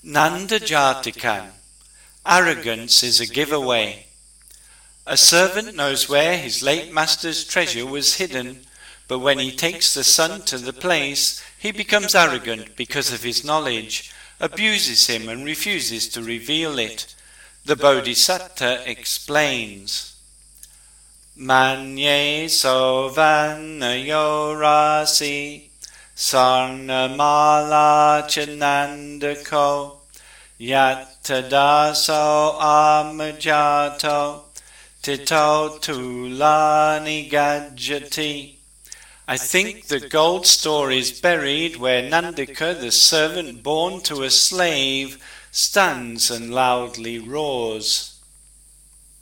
Nanda Jatikam. Arrogance is a giveaway. A servant knows where his late master's treasure was hidden, but when he takes the son to the place, he becomes arrogant because of his knowledge, abuses him and refuses to reveal it. The Bodhisattva explains, Manye sovanayo rasi sarnamala chanandako yattadaso amajato tito tulani gajati. I think the gold store is buried where Nandika, the servant born to a slave, stands and loudly roars.